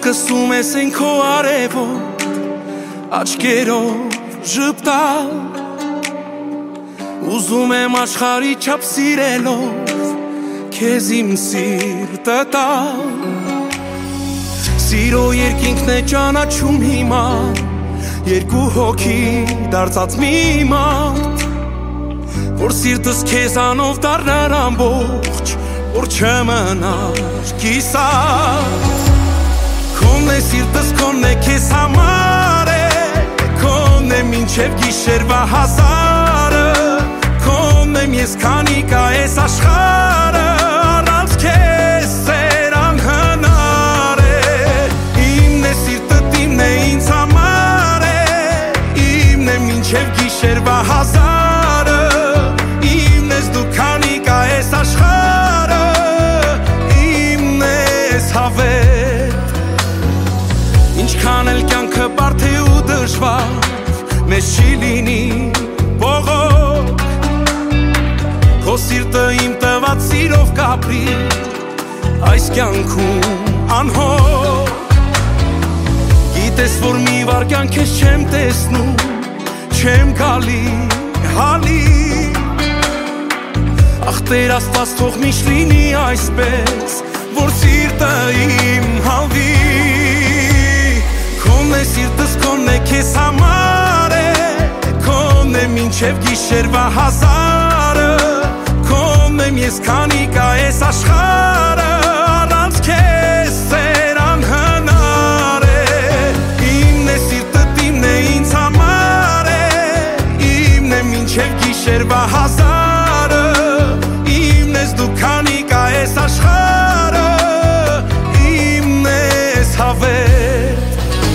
սկսում ես են քո արևոտ աչքերով ժպտալ Ուզում եմ աշխարհի չափ սիրելով քեզ իմ սիրտը տալ Սիրո երկինքն է ճանաչում հիմա Երկու հոգի դարձած մի մարդ Որ սիրտս քեզանով դառնար ամբողջ Որ չմնար կիսատ Քոնն է սիրտս, քոնն է քեզ համար է Քոնն է մինչև գիշերվա հազարը Քոնն եմ ես քանի կա ես աշխարհը Առանց քեզ սեր անհնար է Իմն է սիրտդ, իմն է ինձ համար է Իմն է մինչև գիշերվա հազարը Իմն ես դու քանի կա ես աշխարհը Իմն ես հավետ Ինչքան էլ կյանքը բարդ է ու դժվար Մեզ չի լինի բողոք Քո սիրտը իմ տված սիրով կապրի Այս կյանքում անհոգ Գիտես որ մի վարկյան քեզ չեմ տեսնում Չեմ գալի հալի Ախ Տեր Աստված թող միշտ լինի այսպես Որ սիրտը իմ հալվի Քոնն է սիրտս, քոնն է քեզ համար է Քոնն է մինչև գիշերվա հազարը Քոնն եմ ես քանի կա ես աշխարհը Առանց քեզ սեր անհնար է Իմն է սիրտդ, իմն է ինձ համար է Իմն է մինչև գիշերվա հազարը Իմն ես դու քանի կա ես աշխարհը Իմն ես հավետ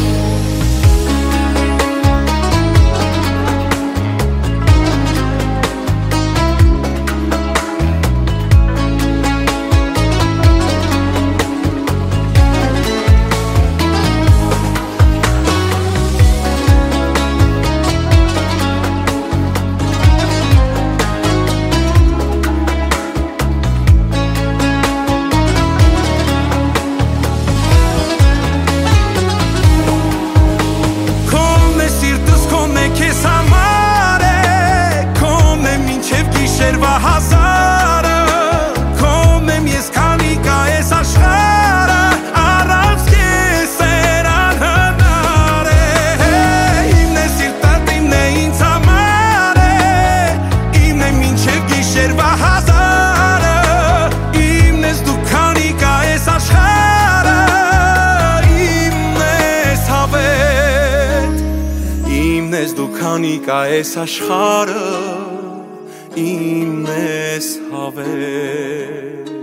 Քանի կա ես աշխարհը իմն ես հավետ